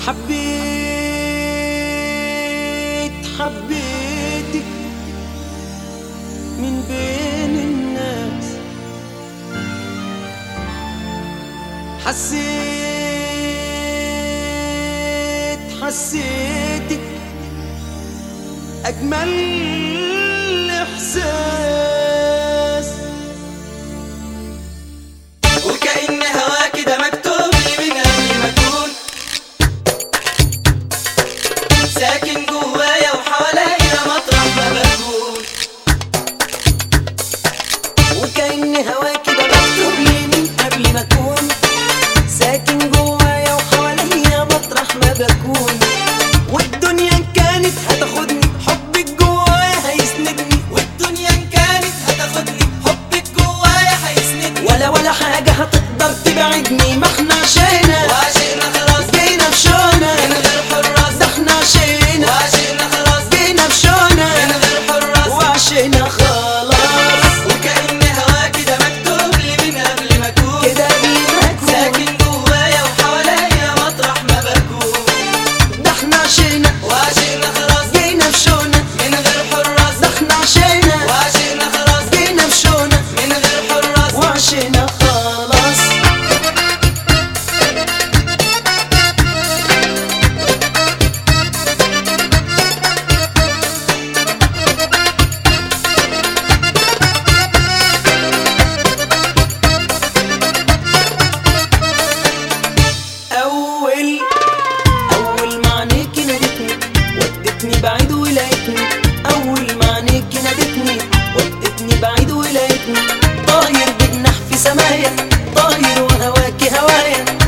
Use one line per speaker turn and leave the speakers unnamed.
حبيتك من بين الناس، حسيتك أجمل إحساس،
وكأن هواك ده مكتوب لي من قبل ما أكون ساكن جوايا وحواليا مطرح ما بكون.
وكأن هواك ده مكتوب لي من قبل ما أكون ساكن جوايا وحواليا مطرح ما بكون. والدنيا إن كانت هتاخدني حبك جوايا هيسندني،
والدنيا إن كانت هتاخدني حبك جوايا هيسندني،
ولا حاجة هتقدر تبعدني. ما احنا عشينا
وعشقنا خلاص
جينا في شونا
من غير حراس،
ده احنا عشينا
وعشقنا خلاص
جينا في شونا
من غير حراس،
وعشينا خلاص.
وكأن هواك ده مكتوب لي من قبل ما أكون
كده بينا أكون
ساكن جوايا وحواليا مطرح ما بكون.
ده احنا عشينا
وعشقنا خلاص
جينا في شونا
من غير حراس،
ده احنا عشينا
وعشقنا خلاص
جينا في شونا
من غير حراس.
وعشينا خلاص. أول ما عينيكي نادتني ودتني بعيد ولقيتني، أول ما عينيكي نادتني ودتني بعيد ولقيتني طاير بجناح في سمايا، طاير وهواكي هوايا